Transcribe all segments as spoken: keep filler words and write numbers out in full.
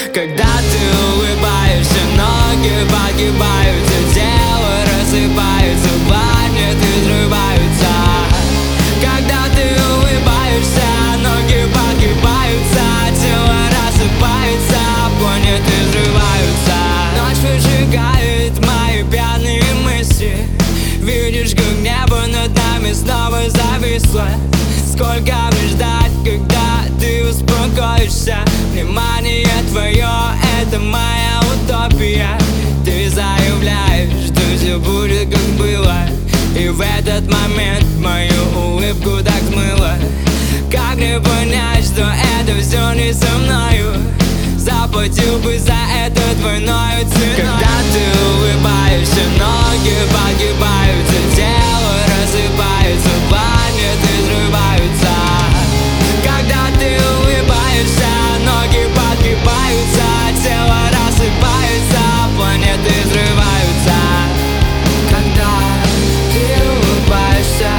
Когда ты улыбаешься, ноги погибаются, тело рассыпается, планеты взрываются. Когда ты улыбаешься, ноги погибаются, тело рассыпается, планеты взрываются. Ночь выжигает мои пьяные мысли. Видишь, как небо над нами снова зависло. Сколько мне ждать, когда ты успокоишься? Внимание твое — это моя утопия. Ты заявляешь, что все будет как было, и в этот момент мою улыбку так смыло. Как мне понять, что это все не со мною? Заплатил бы за это двойной ценой. Когда ты улыбаешься, ноги погибаются, тело рассыпается, планеты взрываются. Когда ты улыбаешься, ноги погибаются, тело рассыпается, планеты взрываются. Когда ты улыбаешься,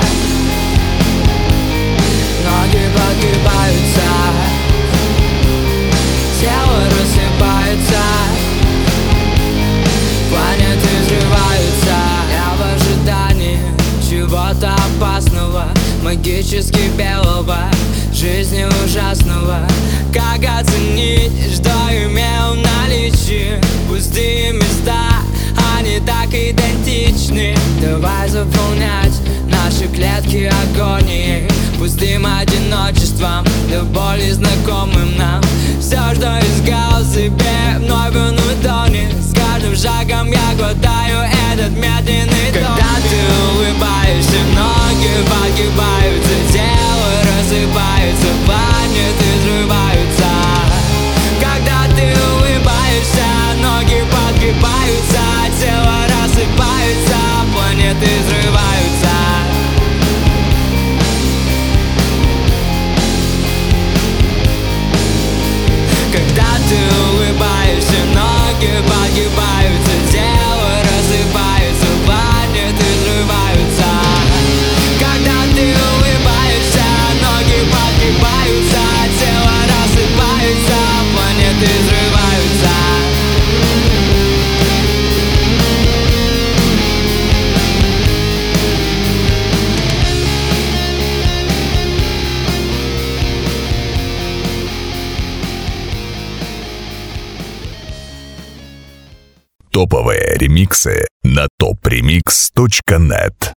ноги погибаются, тело рассыпается, планеты взрываются. Я в ожидании чего-то опасного, магически белого, жизни ужасного. Как оценить, что имел в наличии? Пустые места, они так идентичны. Давай заполнять наши клетки агонией, пустым одиночеством, до боли знакомым нам. Все, что искал себе, вновь он утонет. С каждым шагом я глотаю этот медленный тон. Когда ты улыбаешься, ноги погибаются, тело рассыпается, планеты взрываются. Когда ты улыбаешься, ноги погибаются, тело рассыпается, планеты взрываются. Когда ты улыбаешься, ноги погибаются, тело рассыпается, планеты взрываются. Когда ты улыбаешься, ноги погибаются, тело рассыпается, планеты взрываются. Топовые ремиксы на топ ремикс точка нет.